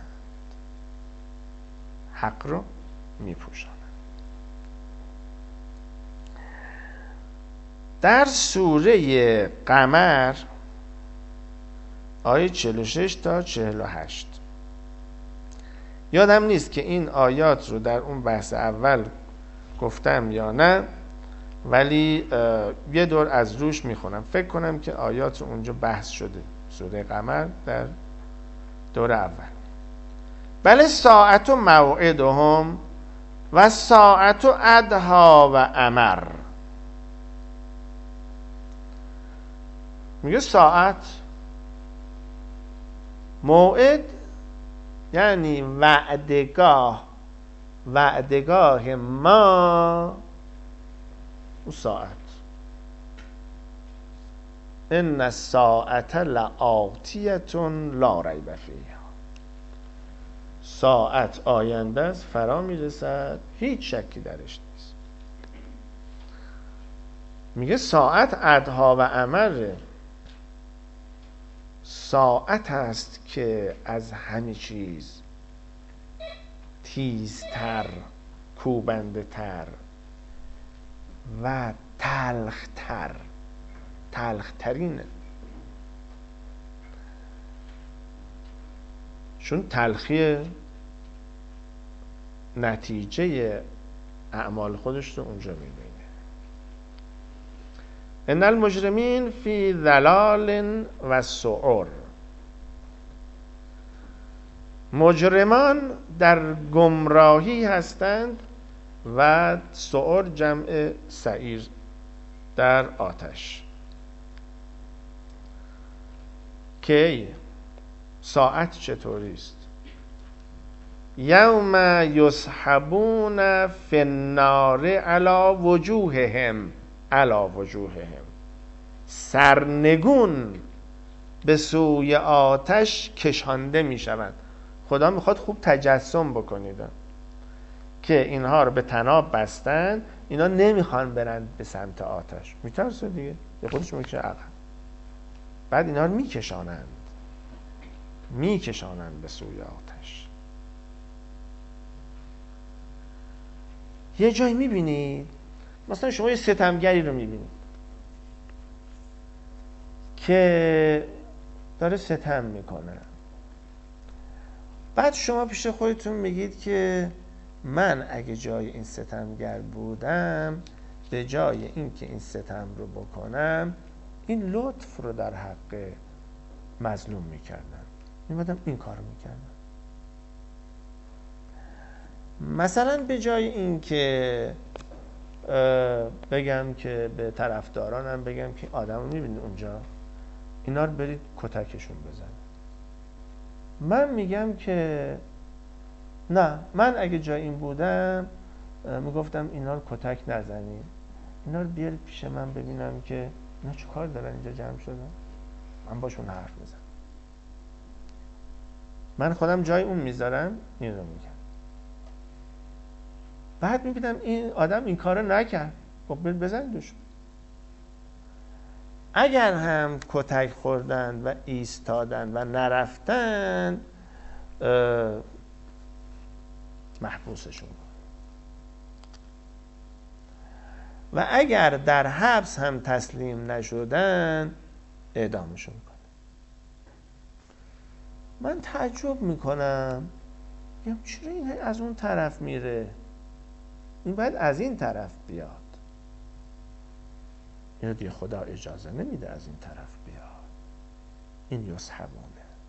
حق رو میپوشانند. در سوره قمر آیه چهل و شش تا چهل و هشت، یادم نیست که این آیات رو در اون بحث اول گفتم یا نه، ولی یه دور از روش میخونم. فکر کنم که آیات رو اونجا بحث شده، سوره قمر در دور اول. بله ساعت و موعدهم و ساعت و ادها و امر. میگه ساعت، موعد یعنی وعدگاه، وعدگاه ما و ساعت. ان الساعت لآتیة لا ریب فیها. ساعت آینده است، فرا میرسد، هیچ شکی درش نیست. میگه ساعت ادها و امره. ساعت است که از همه چیز تیزتر، کوبنده تر و تلختر، تلخترینه. چون تلخی نتیجه اعمال خودش رو اونجا میبینه. ان المجرمین فی ضلال و سعر. مجرمان در گمراهی هستند و سعر جمع سعیر، در آتش. که ساعت چطوری است؟ یوم یسحبون فی النار علی وجوههم، علی وجوههم، سرنگون به سوی آتش کشانده می شوند. خدا میخواد خوب تجسم بکنید که اینها رو به طناب بستن، اینا نمیخوان برن به سمت آتش، میترسه دیگه، به خودش میکشه عقب. بعد اینا رو میکشانند، میکشانند به سوی آتش. یه جایی میبینید مثلا شما یه ستمگری رو میبینید که داره ستم میکنه، بعد شما پیش خودتون میگید که من اگه جای این ستمگر بودم، به جای این که این ستم رو بکنم، این لطف رو در حق مظلوم میکردم، میمدم این کار رو میکردم. مثلا به جای این که بگم که به طرفدارانم بگم که آدم رو میبینید اونجا، اینا رو برید کتکشون بزنید، من میگم که نه، من اگه جای این بودم میگفتم اینا رو کتک نزنید، اینا رو بیارید پیش من ببینم که اینا چه کار دارن اینجا جمع شدن، من باشون حرف میزنم. من خودم جای اون میذارم، این رو میگم. بعد میبینم این آدم این کار رو نکرد، خب بزنیدش. اگر هم کتک خوردن و ایستادن و نرفتن، محبوسشون کن. و اگر در حبس هم تسلیم نشدن، اعدامشون کن. من تعجب میکنم، میگم چرا این از اون طرف میره، این باید از این طرف بیاد. اینو دیگه خدا اجازه نمیده از این طرف بیاد. این یسحبونه،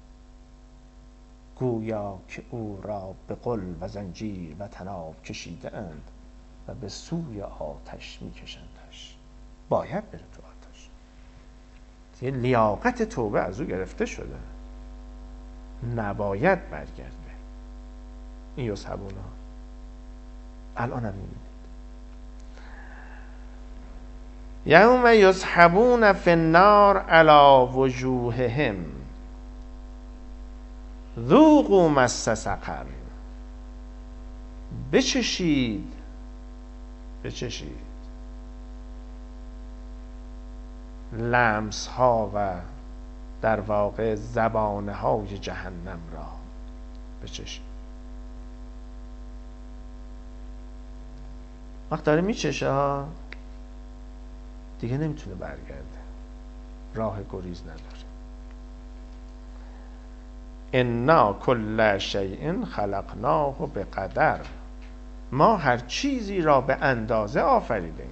گویا که او را به قل و زنجیر و طناب کشیده اند و به سوی آتش میکشندش. باید بره تو آتش. یه لیاقت توبه از او گرفته شده، نباید برگرده. این یسحبونه الان هم میبینید. یوم یسحبون فی النار علی وجوههم ذوقوا مس سقر. بچشید بچشید لمس ها و در واقع زبانه های جهنم را بچشید. وقت داره میچشه ها دیگه نمیتونه برگرده، راه گریز نداره. انا کل شیء خلقناه بقدر، ما هر چیزی را به اندازه آفریدیم.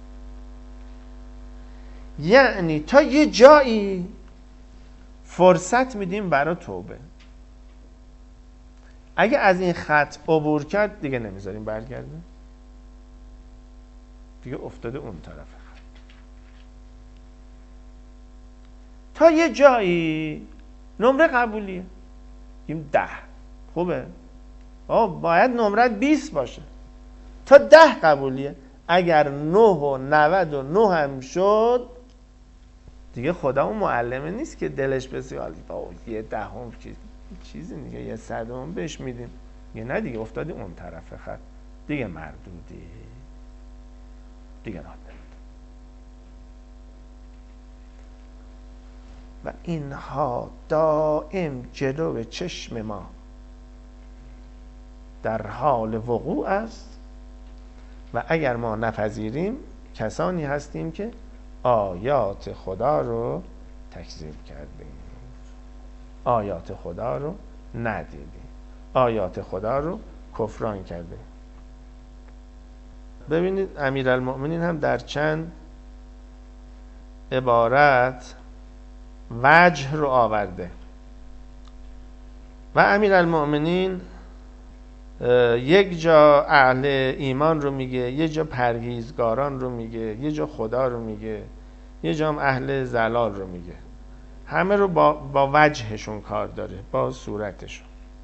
یعنی تا یه جایی فرصت میدیم برای توبه. اگه از این خط عبور کرد دیگه نمیذاریم برگرده، دیگه افتاده اون طرف خط. تا یه جایی نمره قبولیه، بگیم ده خوبه، آه باید نمرت بیست باشه. تا ده قبولیه. اگر نه و نود و نه هم شد دیگه خدا اون معلمه نیست که دلش بسیار یه دهم چیزی دیگه یه صدم بهش میدیم، یه نه دیگه افتادی اون طرف خط، دیگه مردودی، دیگه راه نمیده. و اینها دائم جلو چشم ما در حال وقوع است و اگر ما نپذیریم کسانی هستیم که آیات خدا رو تکذیب کردیم، آیات خدا رو ندیدیم، آیات خدا رو کفران کردیم. ببینید امیرالمؤمنین هم در چند عبارت وجه رو آورده و امیرالمؤمنین یک جا اهل ایمان رو میگه، یه جا پرهیزگاران رو میگه، یه جا خدا رو میگه، یه جا هم اهل زلال رو میگه. همه رو با, با وجهشون کار داره، با صورتشون.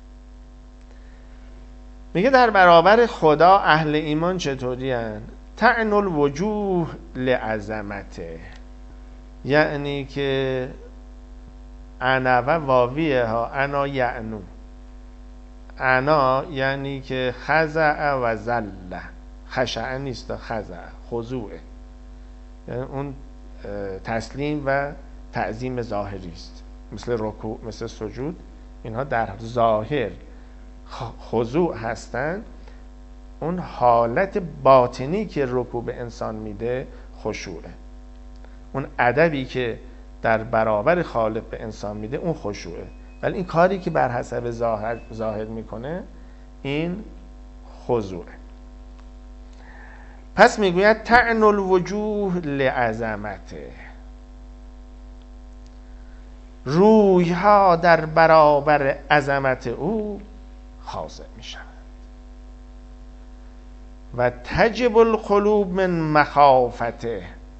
میگه در برابر خدا اهل ایمان چطوری هن؟ تعن الوجوه لعظمته، یعنی که انا و واویه ها، انا یعنو، انا یعنی که خضع و ذله، خشع نیست، خضع خضوعه، یعنی اون تسلیم و تعظیم ظاهری است، مثل رکوع، مثل سجود، اینها در ظاهر خضوع هستند. اون حالت باطنی که رکوع به انسان میده خشوعه، اون ادبی که در برابر خالق به انسان میده اون خشوعه، ولی این کاری که بر حسب ظاهر ظاهر میکنه این خضوعه. پس میگوید تعن الوجوه لعظمته، روی ها در برابر عظمت او خاضع میشوند و تجب القلوب من مخافته،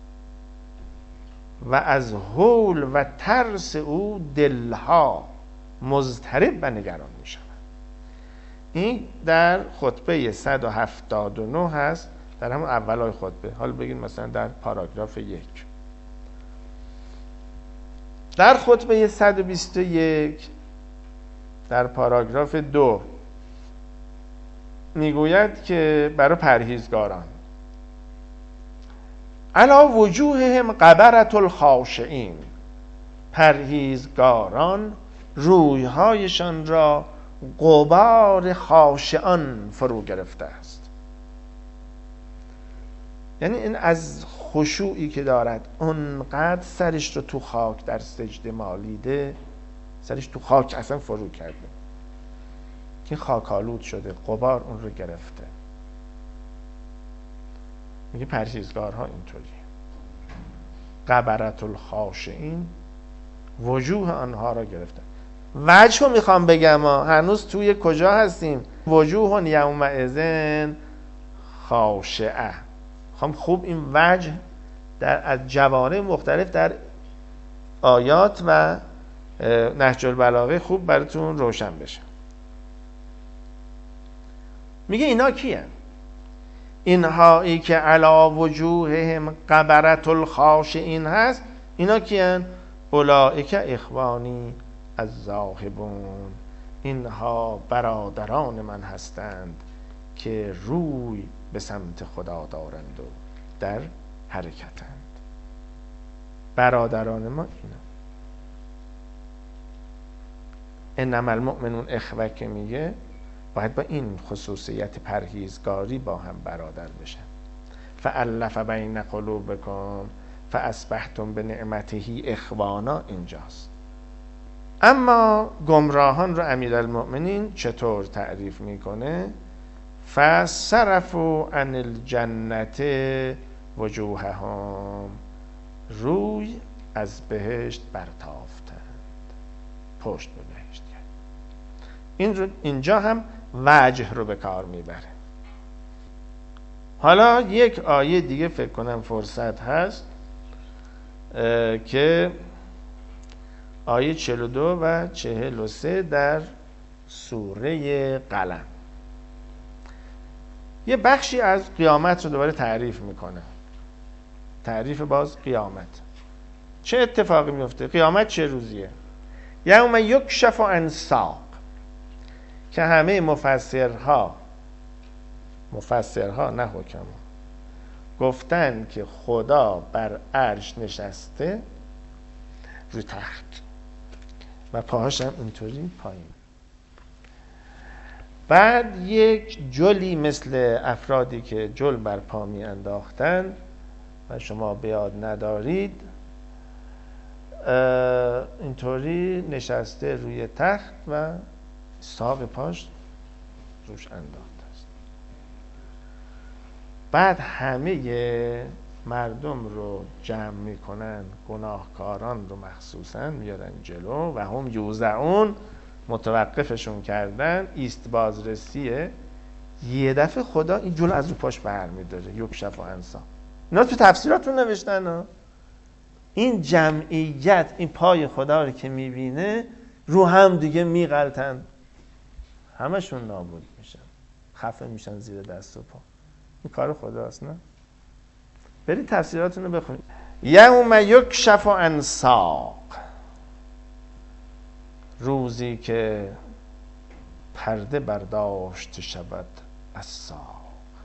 و از هول و ترس او دلها مضطرب و نگران می شود. این در خطبه صد و هفتاد و نه هست، در همون اولای خطبه. حالا بگید مثلا در پاراگراف یک. در خطبه صد و بیست و یک در پاراگراف دو میگوید که برای پرهیزگاران علا وجوههم قبرة الخاشعین، پرهیزگاران رویهایشان را غبار خاشعان فرو گرفته است. یعنی این از خشوعی که دارد اونقدر سرش رو تو خاک در سجده مالیده، سرش تو خاک اصلا فرو کرده که خاک آلود شده، غبار اون رو گرفته. میگه پرهیزگارها اینطوری قبرة الخاشعین، وجوه آنها را گرفتن. وجه رو میخوام بگم ها، هنوز توی کجا هستیم؟ وجوه یومئذ خاشعه. میخوام خوب این وجه در از جوانب مختلف در آیات و نهج البلاغه خوب براتون روشن بشه. میگه اینا کیه؟ اینهایی که علا وجوههم قبرة الخاشعین هست، اینا کیان؟ اولئک اخوانی الذاهبون، اینها برادران من هستند که روی به سمت خدا دارند و در حرکتند. برادران ما اینا. انما المؤمنون اخوه که میگه باید با این خصوصیت پرهیزگاری با هم برادر بشن. فالف بین قلوبکم فاصبحتم بنعمته اخوانا اینجاست. اما گمراهان رو امیرالمؤمنین چطور تعریف میکنه؟ فصرفوا عن الجنت وجوههم، روی از بهشت برتافتند، پشت به بهشت کرد. این رو اینجا هم وجه رو به کار میبره. حالا یک آیه دیگه فکر کنم فرصت هست که آیه چهل و دو و چهل و سه در سوره قلم یه بخشی از قیامت رو دوباره تعریف میکنه. تعریف باز قیامت چه اتفاقی میفته؟ قیامت چه روزیه؟ یوم یکشف عن ساق، که همه مفسرها مفسرها نه حکما گفتن که خدا بر عرش نشسته روی تخت و پاهاش هم اینطوری پایین. بعد یک جلی مثل افرادی که جل بر پا می انداختن و شما به یاد ندارید، اینطوری نشسته روی تخت و ساق پاش روش انداخته است. بعد همه مردم رو جمع میکنن، گناهکاران رو مخصوصا میارن جلو و هم یوزعون، متوقفشون کردن، ایست بازرسیه. یه دفعه خدا این جلو از رو پاش بر میداره، یکشف عن ساق. اینا تو تفسیراتون نوشتن ها. این جمعیت این پای خدا رو که میبینه رو هم دیگه میغلطن، همشون نابود میشن، خفه میشن زیر دست و پا. این کار خداست نه؟ برید تفسیراتون رو بخونید. یوم یکشف عن ساق، روزی که پرده برداشت شود از ساق.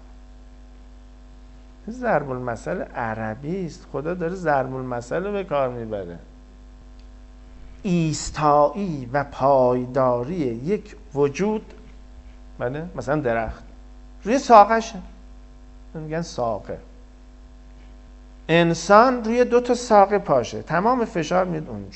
ضرب المثل عربی است، خدا داره ضرب المثل رو به کار میبره. ایستایی و پایداری یک وجود، بله، مثلا درخت روی ساقشه، میگن ساقه. انسان روی دو تا ساق پاشه، تمام فشار میاد اونجا.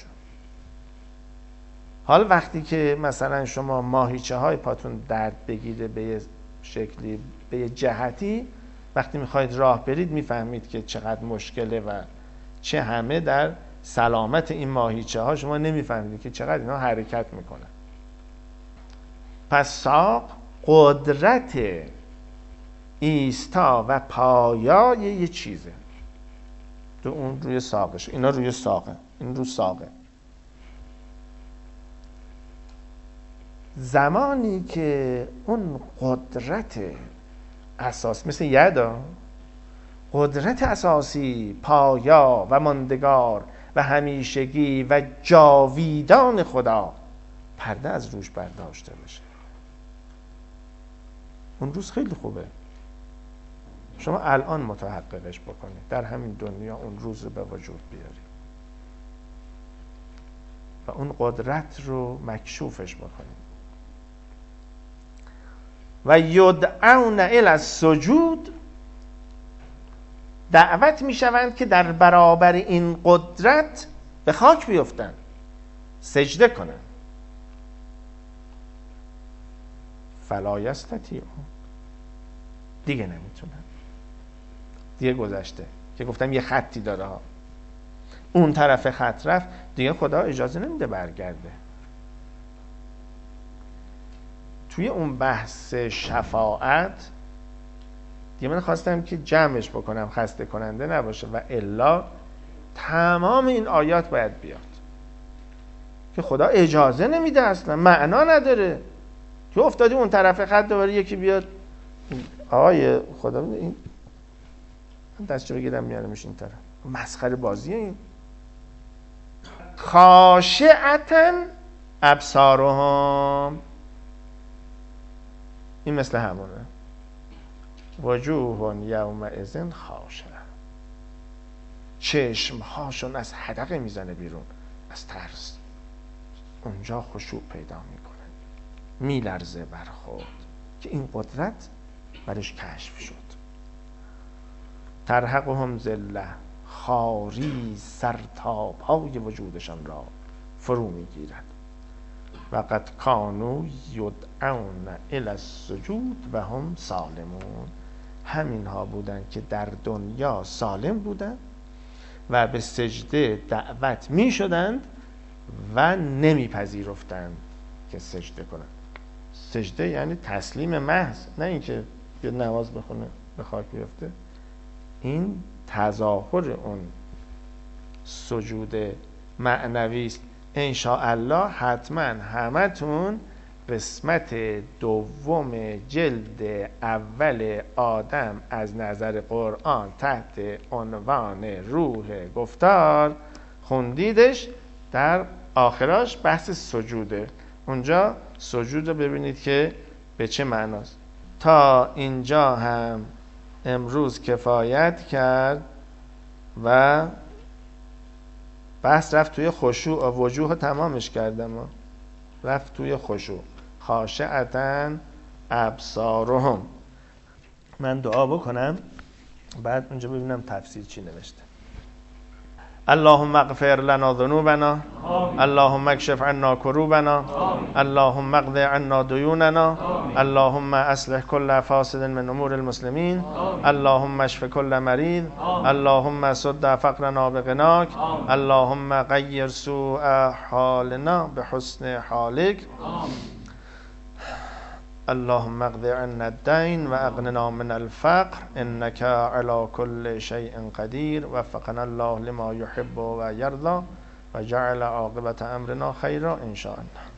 حالا وقتی که مثلا شما ماهیچه های پاتون درد بگیره به یه شکلی، به یه جهتی، وقتی میخواید راه برید میفهمید که چقدر مشکله و چه همه در سلامت این ماهیچه ها شما نمیفهمید که چقدر اینا حرکت میکنن. پس ساق قدرت ایستا و پایای یه چیزه، تو اون روی ساقش، اینا روی ساقه، این رو ساقه. زمانی که اون قدرت اساس مثل یدا، قدرت اساسی پایا و ماندگار و همیشگی و جاویدان خدا پرده از روش برداشته بشه، اون روز خیلی خوبه. شما الان متحققش بکنید، در همین دنیا اون روز رو به وجود بیارید و اون قدرت رو مکشوفش بکنید. و یدعون الی السجود، دعوت میشوند که در برابر این قدرت به خاک بیفتن، سجده کنن. فلا یستطیعون، دیگه نمیتونن، دیگه گذشته که گفتم یه خطی داره ها، اون طرف خط رفت دیگه، خدا اجازه نمیده برگرده. توی اون بحث شفاعت دیگه من خواستم که جمعش بکنم، خسته کننده نباشه، و الا تمام این آیات باید بیاد که خدا اجازه نمیده، اصلا معنا نداره که افتادی اون طرف خط دوباره یکی بیاد آقای خدا این دستشو بگیرم میارمش این طرف. مسخره بازیه این. خاشعتن ابصارهم، این مثل همونه. وجوه یومئذ خاشعه، چشم هاشون از حدقه میزنه بیرون از ترس، اونجا خشوع پیدا میکنه، میلرزه برخورد که این قدرت برش کشف شد. ترهقهم ذله، خاری سر تا پای وجودشان را فرو میگیرد. و قد کانوا یدعون الی السجود و هم سالمون، همین ها بودن که در دنیا سالم بودن و به سجده دعوت می شدند و نمی پذیرفتند که سجده کنند. سجده یعنی تسلیم محض، نه اینکه یه نماز بخونه به خاک بیفته. این تظاهر اون سجود معنوی است. ان شاء الله حتما همتون قسمت دوم جلد اول آدم از نظر قرآن تحت عنوان روح گفتار خوندیدش. در آخراش بحث سجوده، اونجا سجود رو ببینید که به چه معناست. تا اینجا هم امروز کفایت کرد و بحث رفت توی خشوع، وجوه رو تمامش کردم، رفت توی خشوع. خاشعتن ابصارهم. من دعا بکنم بعد اونجا ببینم تفسیر چی نوشته. اللهم اغفر لنا ذنوبنا، اللهم اکشف عنا کروبنا، اللهم اقض عنا دیوننا، اللهم اصلح كل فاسد من امور المسلمین، اللهم اشف كل مريض، اللهم سد فقرنا بغناك، اللهم غیر سوء حالنا بحسن حالك، اللهم اقض عنا الدين واغننا من الفقر انك على كل شيء قدير. وفقنا الله لما يحب ويرضى وجعل عاقبة امرنا خيرا ان شاء الله.